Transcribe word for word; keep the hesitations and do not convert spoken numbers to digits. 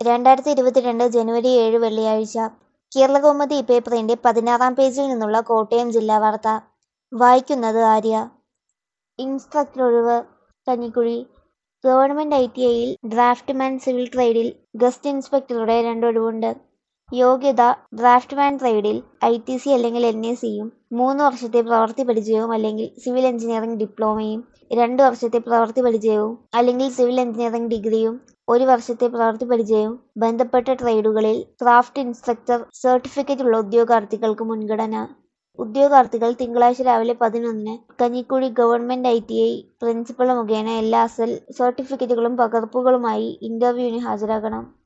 രണ്ടായിരത്തി ഇരുപത്തിരണ്ട് ജനുവരി ഏഴ് വെള്ളിയാഴ്ച. കേരളകൗമുദി പേപ്പറിന്റെ പതിനാറാം പേജിൽ നിന്നുള്ള കോട്ടയം ജില്ലാ വാർത്ത. വായിക്കുന്നത് ആര്യ. ഇൻസ്ട്രക്ടർ ഒഴിവ് കഞ്ഞിക്കുഴി. ഗവൺമെന്റ് ഐ ടി ഐയിൽ ഡ്രാഫ്റ്റ്മാൻ, സിവിൽ ട്രേഡിൽ ഗസ്റ്റ് ഇൻസ്പെക്ടറുടെ രണ്ടൊഴിവുണ്ട്. യോഗ്യത ഡ്രാഫ്റ്റ്മാൻ ട്രേഡിൽ ഐ ടി സി അല്ലെങ്കിൽ എൻ എ സിയും മൂന്ന് വർഷത്തെ പ്രവൃത്തി പരിചയവും അല്ലെങ്കിൽ സിവിൽ എഞ്ചിനീയറിംഗ് ഡിപ്ലോമയും, രണ്ട് വർഷത്തെ പ്രവൃത്തി പരിചയവും അല്ലെങ്കിൽ സിവിൽ എഞ്ചിനീയറിംഗ് ഡിഗ്രിയും, ഒരു വർഷത്തെ പ്രവൃത്തി പരിചയവും ബന്ധപ്പെട്ട ട്രേഡുകളിൽ ക്രാഫ്റ്റ് ഇൻസ്ട്രക്ടർ സർട്ടിഫിക്കറ്റ് ഉള്ള ഉദ്യോഗാർത്ഥികൾക്ക് മുൻഗണന. ഉദ്യോഗാർത്ഥികൾ തിങ്കളാഴ്ച രാവിലെ പതിനൊന്നിന് Kanjikuzhi government I T I principal മുഖേന എല്ലാ അസൽ സർട്ടിഫിക്കറ്റുകളും പകർപ്പുകളുമായി ഇന്റർവ്യൂവിന് ഹാജരാകണം.